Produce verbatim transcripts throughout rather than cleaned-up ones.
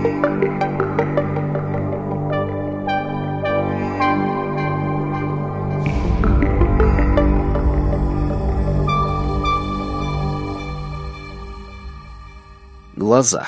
Глаза.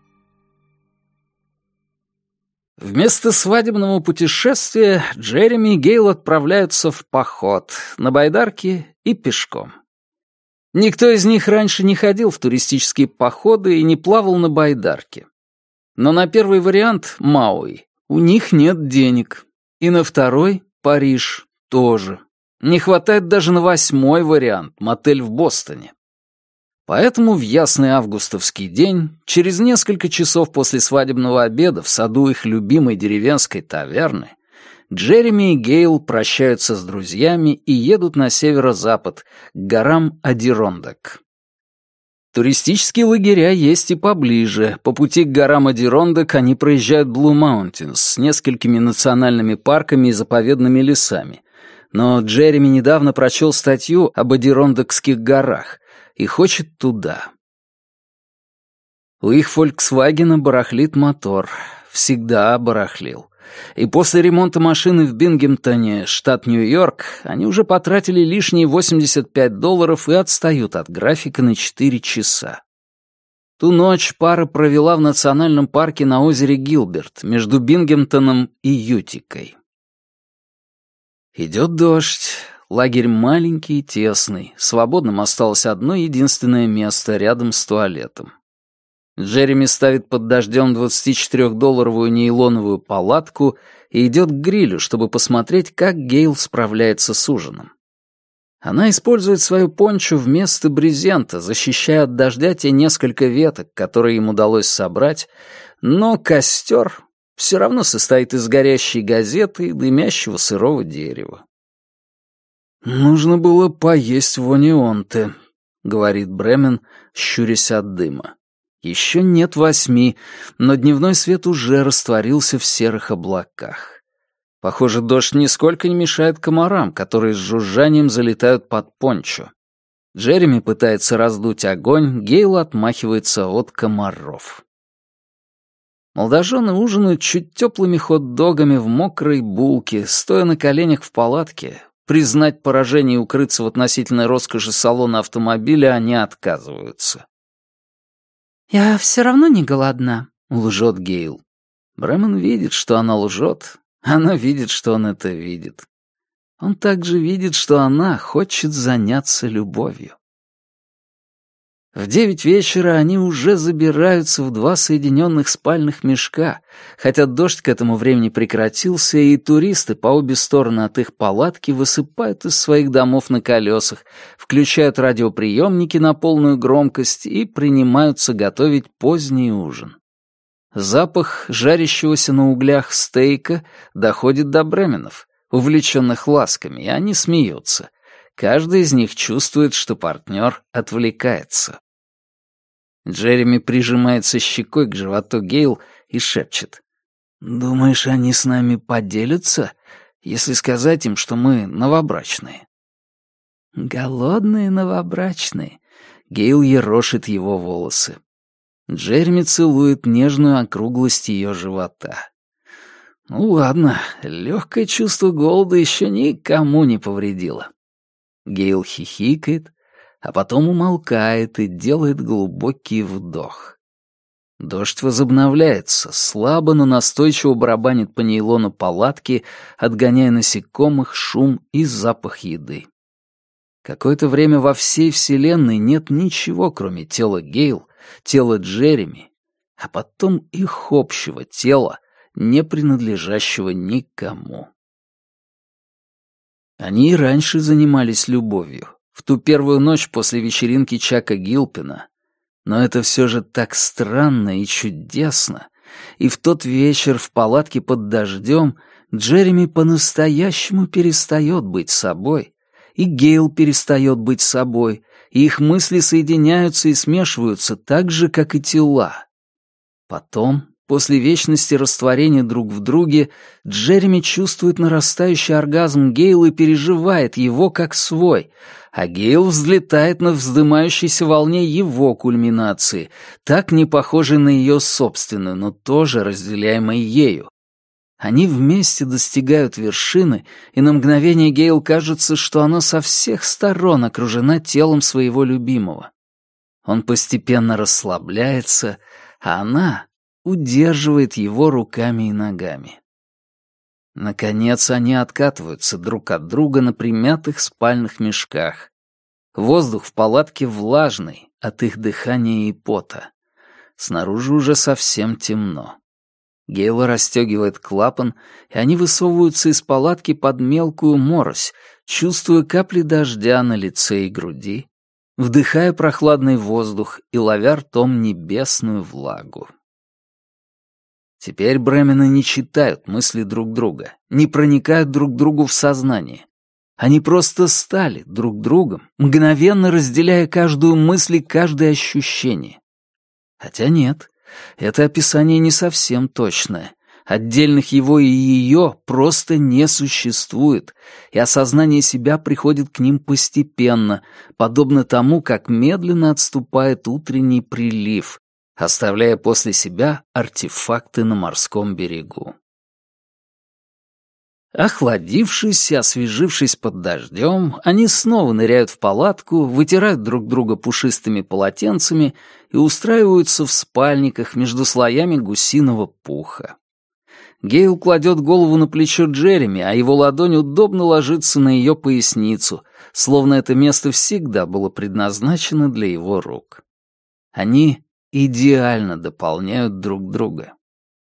Вместо свадебного путешествия Джереми и Гейл отправляются в поход на байдарке и пешком. Никто из них раньше не ходил в туристические походы и не плавал на байдарке. Но на первый вариант, Мауи, у них нет денег. И на второй, Париж, тоже. Не хватает даже на восьмой вариант, мотель в Бостоне. Поэтому в ясный августовский день, через несколько часов после свадебного обеда в саду их любимой деревенской таверны, Джереми и Гейл прощаются с друзьями и едут на северо-запад, к горам Адирондак. Туристические лагеря есть и поближе. По пути к горам Адирондак они проезжают Блу Маунтинс с несколькими национальными парками и заповедными лесами. Но Джереми недавно прочел статью об Адирондакских горах и хочет туда. У их «Фольксвагена» барахлит мотор. Всегда барахлил. И после ремонта машины в Бингемтоне, штат Нью-Йорк, они уже потратили лишние восемьдесят пять долларов и отстают от графика на четыре часа. Ту ночь пара провела в национальном парке на озере Гилберт между Бингемтоном и Ютикой. Идет дождь. Лагерь маленький и тесный. Свободным осталось одно единственное место рядом с туалетом. Джереми ставит под дождем двадцатичетырёхдолларовую нейлоновую палатку и идет к грилю, чтобы посмотреть, как Гейл справляется с ужином. Она использует свою пончо вместо брезента, защищая от дождя те несколько веток, которые им удалось собрать, но костер все равно состоит из горящей газеты и дымящего сырого дерева. «Нужно было поесть в Онионте», — говорит Бремен, щурясь от дыма. Еще нет восьми, но дневной свет уже растворился в серых облаках. Похоже, дождь нисколько не мешает комарам, которые с жужжанием залетают под пончо. Джереми пытается раздуть огонь, Гейл отмахивается от комаров. Молодожены ужинают чуть теплыми хот-догами в мокрой булке, стоя на коленях в палатке. Признать поражение и укрыться в относительной роскоши салона автомобиля они отказываются. «Я все равно не голодна», — лжет Гейл. Бремен видит, что она лжет. Она видит, что он это видит. Он также видит, что она хочет заняться любовью. В девять вечера они уже забираются в два соединенных спальных мешка, хотя дождь к этому времени прекратился, и туристы по обе стороны от их палатки высыпают из своих домов на колесах, включают радиоприемники на полную громкость и принимаются готовить поздний ужин. Запах жарящегося на углях стейка доходит до Бременов, увлеченных ласками, и они смеются. Каждый из них чувствует, что партнер отвлекается. Джереми прижимается щекой к животу Гейл и шепчет. «Думаешь, они с нами поделятся, если сказать им, что мы новобрачные?» «Голодные новобрачные», — Гейл ерошит его волосы. Джереми целует нежную округлость ее живота. «Ну ладно, легкое чувство голода еще никому не повредило». Гейл хихикает, а потом умолкает и делает глубокий вдох. Дождь возобновляется, слабо, но настойчиво барабанит по нейлону палатки, отгоняя насекомых, шум и запах еды. Какое-то время во всей вселенной нет ничего, кроме тела Гейл, тела Джереми, а потом их общего тела, не принадлежащего никому. Они и раньше занимались любовью, в ту первую ночь после вечеринки Чака Гилпина. Но это все же так странно и чудесно. И в тот вечер в палатке под дождем Джереми по-настоящему перестает быть собой, и Гейл перестает быть собой, и их мысли соединяются и смешиваются так же, как и тела. Потом После вечности растворения друг в друге Джереми чувствует нарастающий оргазм Гейл и переживает его как свой, а Гейл взлетает на вздымающейся волне его кульминации, так не похожей на ее собственную, но тоже разделяемой ею. Они вместе достигают вершины, и на мгновение Гейл кажется, что она со всех сторон окружена телом своего любимого. Он постепенно расслабляется, а она удерживает его руками и ногами. Наконец они откатываются друг от друга на примятых спальных мешках. Воздух в палатке влажный от их дыхания и пота. Снаружи уже совсем темно. Гейла расстегивает клапан, и они высовываются из палатки под мелкую морось, чувствуя капли дождя на лице и груди, вдыхая прохладный воздух и ловя ртом небесную влагу. Теперь Бремены не читают мысли друг друга, не проникают друг другу в сознание. Они просто стали друг другом, мгновенно разделяя каждую мысль и каждое ощущение. Хотя нет, это описание не совсем точное. Отдельных его и ее просто не существует, и осознание себя приходит к ним постепенно, подобно тому, как медленно отступает утренний прилив, оставляя после себя артефакты на морском берегу. Охладившись и освежившись под дождем, они снова ныряют в палатку, вытирают друг друга пушистыми полотенцами и устраиваются в спальниках между слоями гусиного пуха. Гейл кладет голову на плечо Джереми, а его ладонь удобно ложится на ее поясницу, словно это место всегда было предназначено для его рук. Они идеально дополняют друг друга.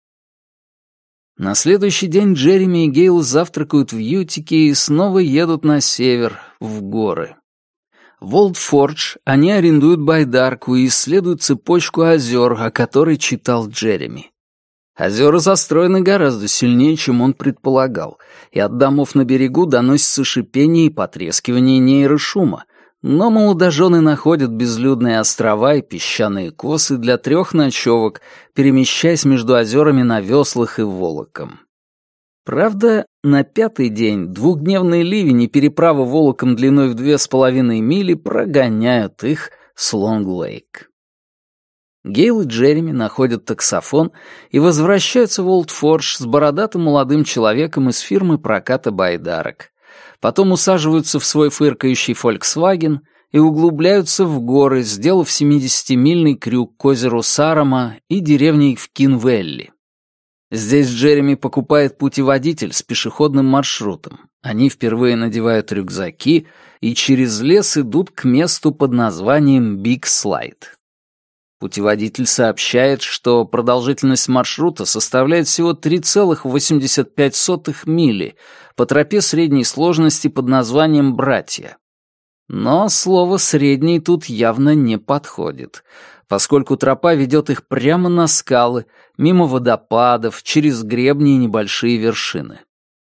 На следующий день Джереми и Гейл завтракают в Ютике и снова едут на север, в горы. В Олд-Фордж они арендуют байдарку и исследуют цепочку озер, о которой читал Джереми. Озера застроены гораздо сильнее, чем он предполагал, и от домов на берегу доносится шипение и потрескивание нейрошума, но молодожены находят безлюдные острова и песчаные косы для трех ночевок, перемещаясь между озерами на веслах и волоком. Правда, на пятый день двухдневный ливень и переправа волоком длиной в две с половиной мили прогоняют их с Лонг-Лейк. Гейл и Джереми находят таксофон и возвращаются в Олд-Фордж с бородатым молодым человеком из фирмы проката байдарок. Потом усаживаются в свой фыркающий «Фольксваген» и углубляются в горы, сделав семидесятимильный крюк к озеру Сарама и деревне в Кинвелли. Здесь Джереми покупает путеводитель с пешеходным маршрутом. Они впервые надевают рюкзаки и через лес идут к месту под названием Биг Слайд. Путеводитель сообщает, что продолжительность маршрута составляет всего три целых восемьдесят пять сотых мили по тропе средней сложности под названием «Братья». Но слово «средний» тут явно не подходит, поскольку тропа ведет их прямо на скалы, мимо водопадов, через гребни и небольшие вершины.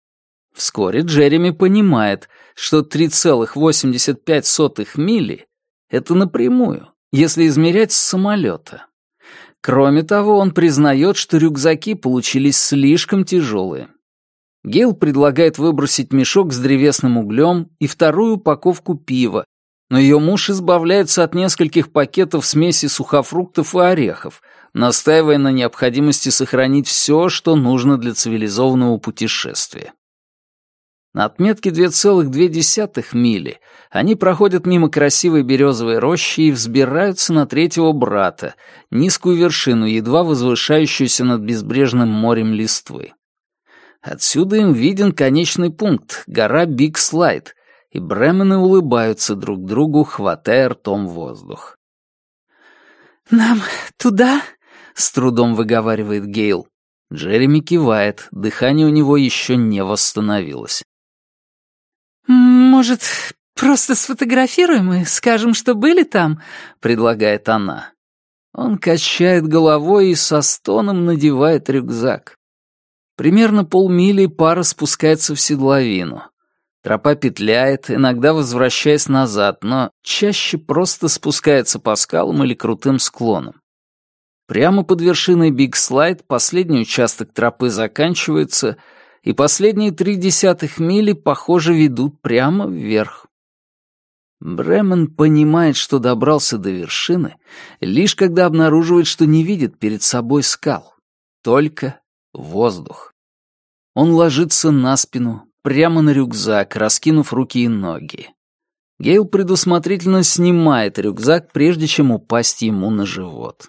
Вскоре Джереми понимает, что три целых восемьдесят пять сотых мили — это напрямую, если измерять с самолета. Кроме того, он признает, что рюкзаки получились слишком тяжелые. Гейл предлагает выбросить мешок с древесным углем и вторую упаковку пива, но ее муж избавляется от нескольких пакетов смеси сухофруктов и орехов, настаивая на необходимости сохранить все, что нужно для цивилизованного путешествия. На отметке две целых две десятых мили они проходят мимо красивой березовой рощи и взбираются на третьего брата, низкую вершину, едва возвышающуюся над безбрежным морем листвы. Отсюда им виден конечный пункт — гора Биг Слайд, и Бремены улыбаются друг другу, хватая ртом воздух. «Нам туда?» — с трудом выговаривает Гейл. Джереми кивает, дыхание у него еще не восстановилось. «Может, просто сфотографируем и скажем, что были там?» — предлагает она. Он качает головой и со стоном надевает рюкзак. Примерно полмили пара спускается в седловину. Тропа петляет, иногда возвращаясь назад, но чаще просто спускается по скалам или крутым склонам. Прямо под вершиной Биг Слайд последний участок тропы заканчивается, и последние три десятых мили, похоже, ведут прямо вверх. Бремен понимает, что добрался до вершины, лишь когда обнаруживает, что не видит перед собой скал, только воздух. Он ложится на спину, прямо на рюкзак, раскинув руки и ноги. Гейл предусмотрительно снимает рюкзак, прежде чем упасть ему на живот.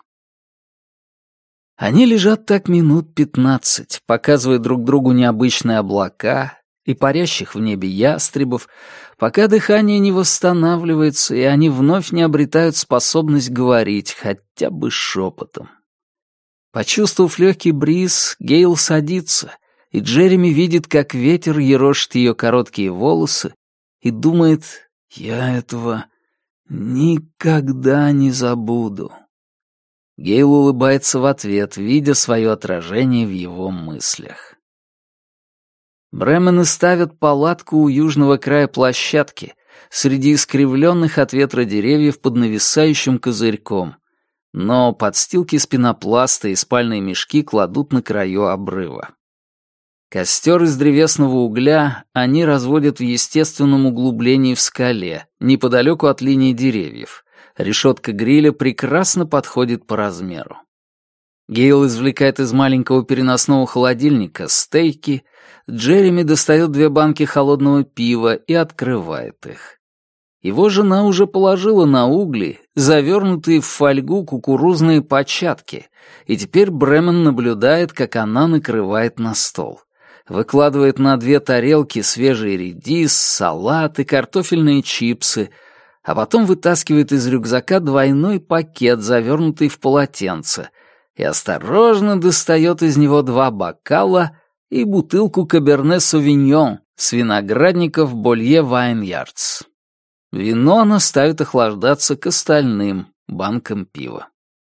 Они лежат так минут пятнадцать, показывая друг другу необычные облака и парящих в небе ястребов, пока дыхание не восстанавливается, и они вновь не обретают способность говорить хотя бы шепотом. Почувствовав легкий бриз, Гейл садится, и Джереми видит, как ветер ерошит ее короткие волосы, и думает: «Я этого никогда не забуду». Гейл улыбается в ответ, видя свое отражение в его мыслях. Бремены ставят палатку у южного края площадки, среди искривленных от ветра деревьев под нависающим козырьком, но подстилки из пенопласта и спальные мешки кладут на краю обрыва. Костер из древесного угля они разводят в естественном углублении в скале, неподалеку от линии деревьев. Решетка гриля прекрасно подходит по размеру. Гейл извлекает из маленького переносного холодильника стейки, Джереми достает две банки холодного пива и открывает их. Его жена уже положила на угли завернутые в фольгу кукурузные початки, и теперь Бремен наблюдает, как она накрывает на стол. Выкладывает на две тарелки свежий редис, салат и картофельные чипсы, а потом вытаскивает из рюкзака двойной пакет, завернутый в полотенце, и осторожно достает из него два бокала и бутылку Каберне Совиньон с виноградников Болье Вайньярдс. Вино она ставит охлаждаться к остальным банкам пива.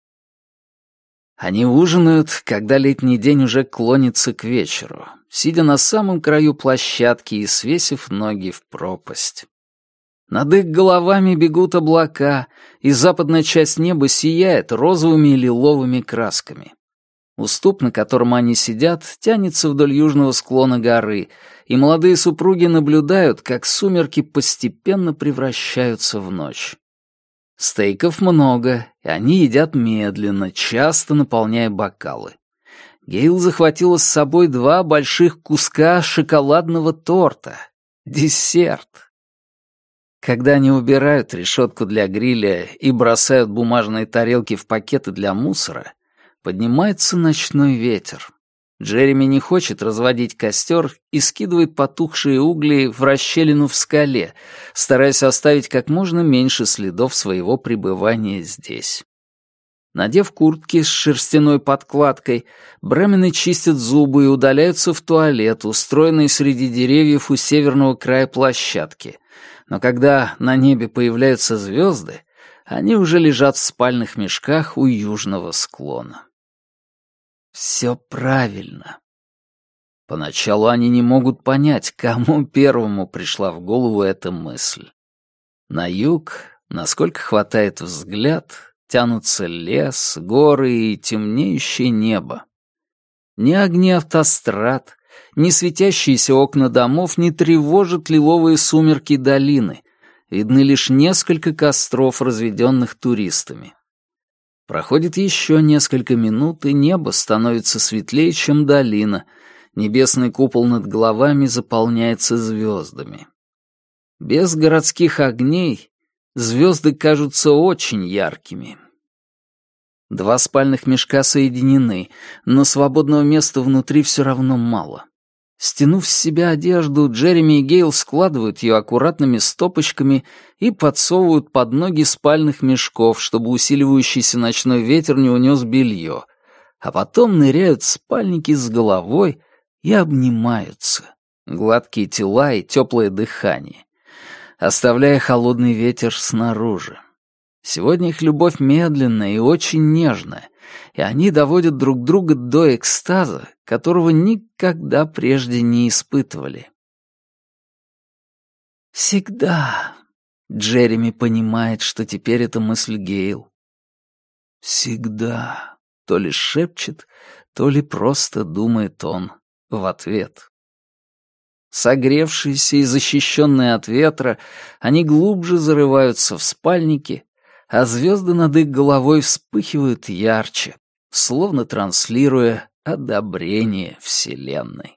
Они ужинают, когда летний день уже клонится к вечеру, сидя на самом краю площадки и свесив ноги в пропасть. Над их головами бегут облака, и западная часть неба сияет розовыми и лиловыми красками. Уступ, на котором они сидят, тянется вдоль южного склона горы, и молодые супруги наблюдают, как сумерки постепенно превращаются в ночь. Стейков много, и они едят медленно, часто наполняя бокалы. Гейл захватила с собой два больших куска шоколадного торта. Десерт. Когда они убирают решетку для гриля и бросают бумажные тарелки в пакеты для мусора, поднимается ночной ветер. Джереми не хочет разводить костер и скидывает потухшие угли в расщелину в скале, стараясь оставить как можно меньше следов своего пребывания здесь. Надев куртки с шерстяной подкладкой, Бремены чистят зубы и удаляются в туалет, устроенный среди деревьев у северного края площадки. Но когда на небе появляются звезды, они уже лежат в спальных мешках у южного склона. Все правильно. Поначалу они не могут понять, кому первому пришла в голову эта мысль. На юг, насколько хватает взгляд, тянутся лес, горы и темнеющее небо. Ни огни автострад, ни светящиеся окна домов не тревожат лиловые сумерки долины. Видны лишь несколько костров, разведенных туристами. Проходит еще несколько минут, и небо становится светлее, чем долина. Небесный купол над головами заполняется звездами. Без городских огней звезды кажутся очень яркими. Два спальных мешка соединены, но свободного места внутри все равно мало. Стянув с себя одежду, Джереми и Гейл складывают ее аккуратными стопочками и подсовывают под ноги спальных мешков, чтобы усиливающийся ночной ветер не унес белье, а потом ныряют в спальники с головой и обнимаются, гладкие тела и теплое дыхание, оставляя холодный ветер снаружи. Сегодня их любовь медленная и очень нежная, и они доводят друг друга до экстаза, которого никогда прежде не испытывали. «Всегда», — Джереми понимает, что теперь это мысль Гейл. «Всегда», то ли шепчет, то ли просто думает он в ответ. Согревшиеся и защищенные от ветра, они глубже зарываются в спальники, а звезды над их головой вспыхивают ярче, словно транслируя одобрение Вселенной.